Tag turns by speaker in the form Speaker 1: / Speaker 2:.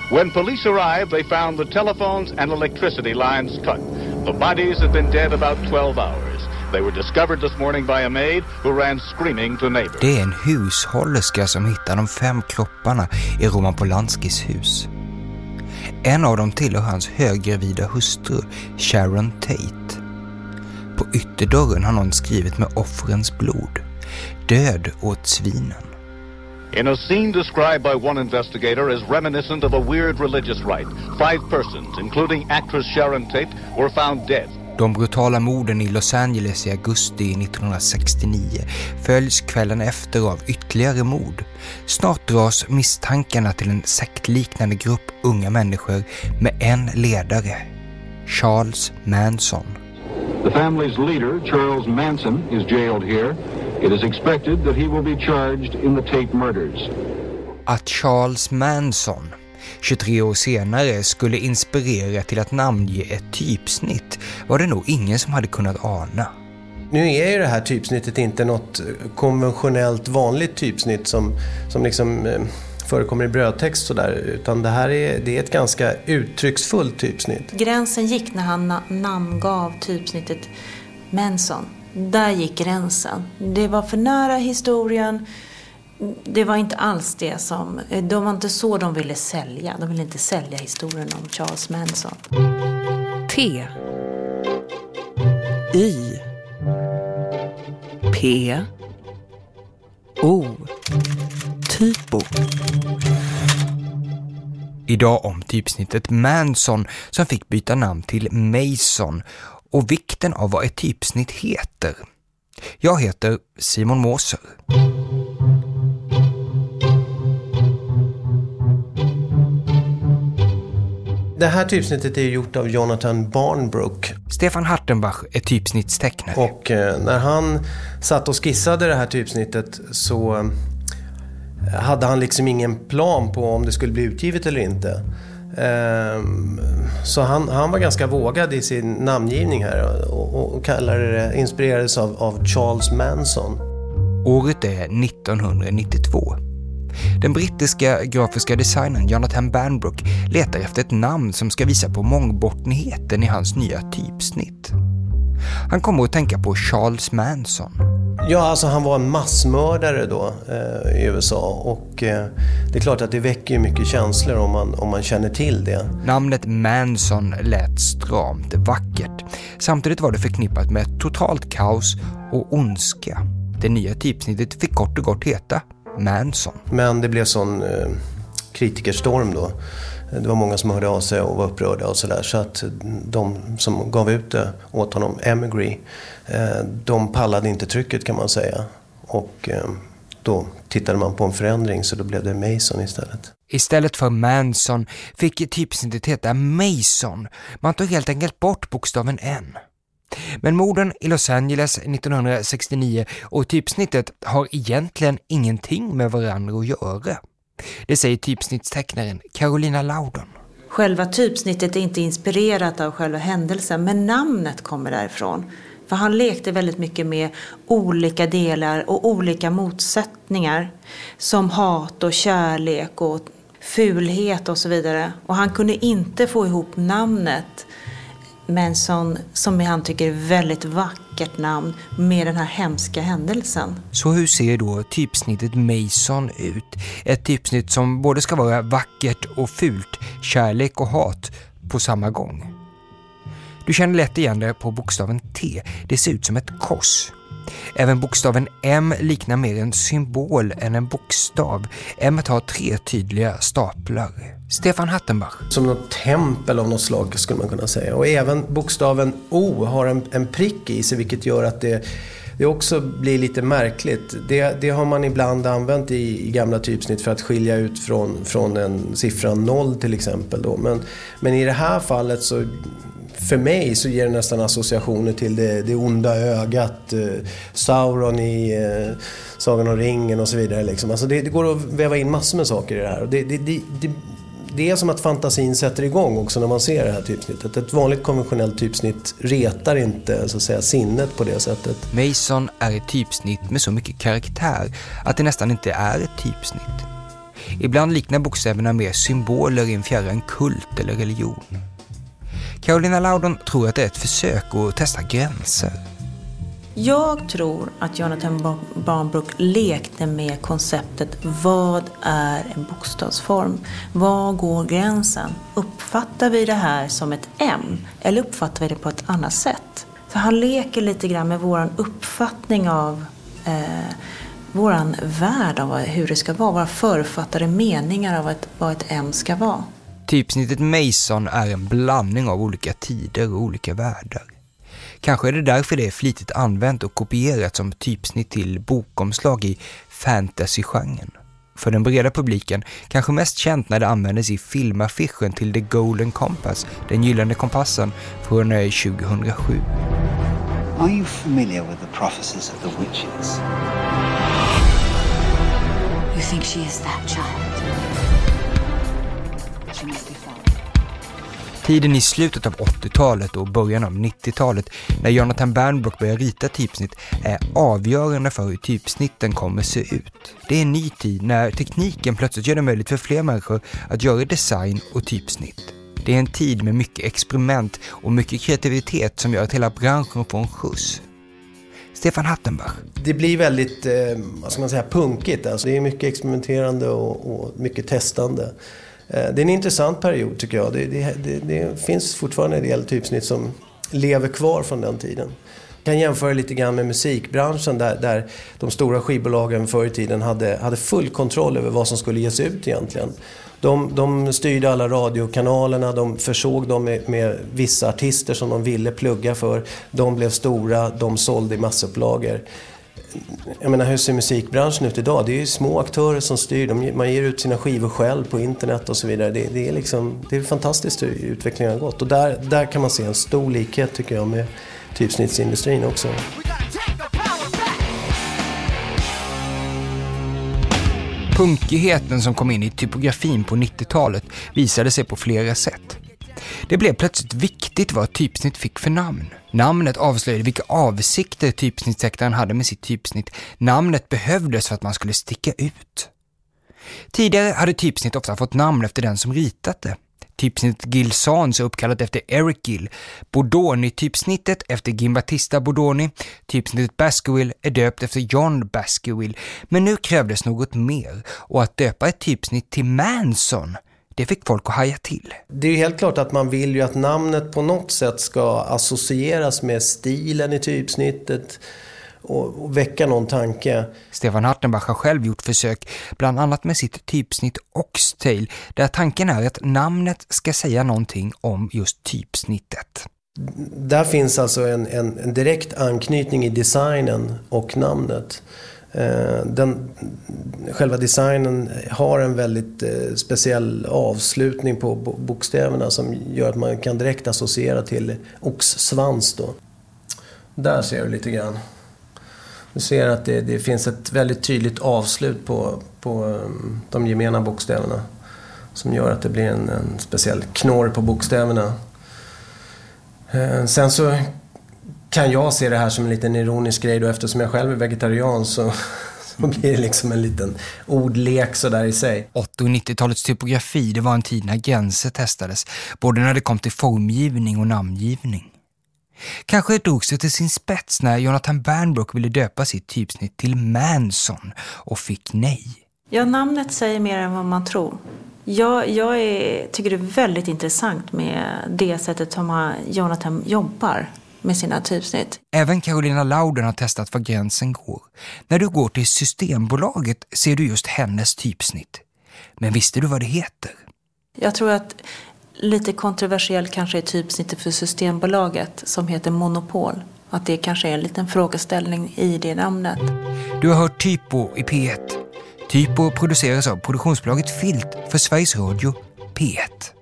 Speaker 1: When police arrived, they found the telephones and electricity lines cut. The bodies had been dead about 12 hours. They were discovered this morning by a maid who ran screaming to neighbors.
Speaker 2: Det är en hushållerska som hittar de 5 kropparna i Roman Polanskis hus. En av dem tillhör hans höggravida hustru, Sharon Tate. På ytterdörren har någon skrivit med offrens blod. Död åt svinen.
Speaker 1: In a scene described by one investigator as reminiscent of a weird religious rite, 5 persons, including actress Sharon Tate, were found dead.
Speaker 2: De brutala morden i Los Angeles i augusti 1969 följs kvällen efter av ytterligare mord. Snart dras misstankarna till en sektliknande grupp unga människor med en ledare, Charles Manson.
Speaker 3: The family's leader, Charles Manson, is jailed here. It is expected that he will be charged in the Tate murders.
Speaker 2: Att Charles Manson 23 år senare skulle inspirera till att namnge ett typsnitt var det nog ingen som hade kunnat ana.
Speaker 4: Nu är ju det här typsnittet inte något konventionellt vanligt typsnitt som liksom förekommer i brödtext sådär, utan det är ett ganska uttrycksfullt typsnitt.
Speaker 5: Gränsen gick när han namngav typsnittet Manson. Där gick gränsen. Det var för nära historien. Det var inte alls det som... Det var inte så de ville sälja. De ville inte sälja historien om Charles Manson.
Speaker 6: T I P O Typo.
Speaker 2: Idag om typsnittet Manson som fick byta namn till Mason och vikten av vad ett typsnitt heter. Jag heter Simon Moser.
Speaker 4: Det här typsnittet är gjort av Jonathan Barnbrook.
Speaker 2: Stefan Hartenbach är typsnittstecknare.
Speaker 4: Och när han satt och skissade det här typsnittet så hade han liksom ingen plan på om det skulle bli utgivet eller inte. Så han var ganska vågad i sin namngivning här och kallade det, inspirerades av Charles Manson.
Speaker 2: Året är 1992. Den brittiska grafiska designern Jonathan Barnbrook letar efter ett namn som ska visa på mångbottnigheten i hans nya typsnitt. Han kommer att tänka på Charles Manson.
Speaker 4: Ja, alltså han var en massmördare då i USA och det är klart att det väcker mycket känslor om man känner till det.
Speaker 2: Namnet Manson lät stramt, vackert. Samtidigt var det förknippat med totalt kaos och ondska. Det nya typsnittet fick kort och gott heta Manson.
Speaker 4: Men det blev sån kritikerstorm då. Det var många som hörde av sig och var upprörda och sådär. Så att de som gav ut det åt honom, Emigre, de pallade inte trycket kan man säga. Och då tittade man på en förändring så då blev det Mason istället.
Speaker 2: Istället för Manson fick typsnittet heta Mason. Man tog helt enkelt bort bokstaven N. Men morden i Los Angeles 1969 och typsnittet har egentligen ingenting med varandra att göra. Det säger typsnittstecknaren Carolina Laudon.
Speaker 5: Själva typsnittet är inte inspirerat av själva händelsen, men namnet kommer därifrån. För han lekte väldigt mycket med olika delar och olika motsättningar som hat och kärlek och fulhet och så vidare. Och han kunde inte få ihop namnet Manson, som han tycker är väldigt vackert namn, med den här hemska händelsen.
Speaker 2: Så hur ser då typsnittet Mason ut? Ett typsnitt som både ska vara vackert och fult, kärlek och hat på samma gång. Du känner lätt igen det på bokstaven T. Det ser ut som ett kors. Även bokstaven M liknar mer en symbol än en bokstav. M har 3 tydliga staplar. Stefan Hartenbach.
Speaker 4: Som något tempel av något slag skulle man kunna säga. Och även bokstaven O har en prick i sig, vilket gör att det också blir lite märkligt. Det har man ibland använt i gamla typsnitt för att skilja ut från en siffra 0 till exempel då. Men i det här fallet så, för mig så ger det nästan associationer till det onda ögat, Sauron i Sagan om ringen och så vidare liksom. Alltså det går att väva in massor med saker i det här. Och det är som att fantasin sätter igång också när man ser det här typsnittet. Ett vanligt konventionellt typsnitt retar inte så att säga sinnet på det sättet.
Speaker 2: Mason är ett typsnitt med så mycket karaktär att det nästan inte är ett typsnitt. Ibland liknar bokstäverna mer symboler i en fjärran kult eller religion. Carolina Loudon tror att det är ett försök att testa gränser.
Speaker 5: Jag tror att Jonathan Barnbrook lekte med konceptet vad är en bokstavsform? Var går gränsen? Uppfattar vi det här som ett M eller uppfattar vi det på ett annat sätt? Så han leker lite grann med våran uppfattning av våran värld av hur det ska vara. Våra författade meningar av vad ett M ska vara.
Speaker 2: Typsnittet Mason är en blandning av olika tider och olika världar. Kanske är det därför det är flitigt använt och kopierat som typsnitt till bokomslag i fantasy-genren. För den breda publiken kanske mest känt när det användes i filmaffischen till The Golden Compass, den gyllene kompassen, från 2007.
Speaker 7: Are you familiar with the prophecies of the witches?
Speaker 8: You think she is that child? She must be found.
Speaker 2: Tiden i slutet av 80-talet och början av 90-talet när Jonathan Barnbrook börjar rita typsnitt är avgörande för hur typsnitten kommer se ut. Det är en ny tid när tekniken plötsligt gör det möjligt för fler människor att göra design och typsnitt. Det är en tid med mycket experiment och mycket kreativitet som gör att hela branschen får en skjuts. Stefan Hattenbach.
Speaker 4: Det blir väldigt, vad ska man säga, punkigt. Alltså det är mycket experimenterande och mycket testande. Det är en intressant period tycker jag. Det finns fortfarande en del typsnitt som lever kvar från den tiden. Jag kan jämföra lite grann med musikbranschen där de stora skivbolagen förr i tiden hade full kontroll över vad som skulle ges ut egentligen. De styrde alla radiokanalerna, de försåg dem med vissa artister som de ville plugga för. De blev stora, de sålde i massupplagor. Jag menar, hur ser musikbranschen ut idag? Det är ju små aktörer som styr. Man ger ut sina skivor själv på internet och så vidare. Det är fantastiskt hur utvecklingen har gått. Och där kan man se en stor likhet tycker jag med typsnittsindustrin också.
Speaker 2: Punkigheten som kom in i typografin på 90-talet visade sig på flera sätt. Det blev plötsligt viktigt vad typsnitt fick för namn. Namnet avslöjade vilka avsikter typsnittsektorn hade med sitt typsnitt. Namnet behövdes för att man skulle sticka ut. Tidigare hade typsnitt ofta fått namn efter den som ritat det. Typsnittet Gill Sans är uppkallat efter Eric Gill. Bodoni-typsnittet efter Giambattista Bodoni. Typsnittet Baskerville är döpt efter John Baskerville. Men nu krävdes något mer. Och att döpa ett typsnitt till Manson, det fick folk att haja till.
Speaker 4: Det är helt klart att man vill ju att namnet på något sätt ska associeras med stilen i typsnittet och väcka någon tanke.
Speaker 2: Stefan Hattenbach har själv gjort försök, bland annat med sitt typsnitt Oxtail, där tanken är att namnet ska säga någonting om just typsnittet.
Speaker 4: Där finns alltså en direkt anknytning i designen och namnet. Själva designen har en väldigt speciell avslutning på bokstäverna som gör att man kan direkt associera till oxsvans då. Där ser du lite grann. Du ser att det finns ett väldigt tydligt avslut på de gemena bokstäverna som gör att det blir en speciell knorr på bokstäverna. Sen så kan jag se det här som en liten ironisk grej då, eftersom jag själv är vegetarian så blir det liksom en liten ordlek så där i sig.
Speaker 2: 80- och 90-talets typografi, det var en tid när gränser testades, både när det kom till formgivning och namngivning. Kanske drogs det till sin spets när Jonathan Barnbrook ville döpa sitt typsnitt till Manson och fick nej.
Speaker 5: Ja, namnet säger mer än vad man tror. Jag tycker det är väldigt intressant med det sättet som Jonathan jobbar med sina typsnitt.
Speaker 2: Även Carolina Loudon har testat var gränsen går. När du går till Systembolaget ser du just hennes typsnitt. Men visste du vad det heter?
Speaker 5: Jag tror att lite kontroversiellt kanske är typsnittet för Systembolaget som heter Monopol. Att det kanske är en liten frågeställning i det namnet.
Speaker 2: Du har hört Typo i P1. Typo produceras av produktionsbolaget Filt för Sveriges Radio P1.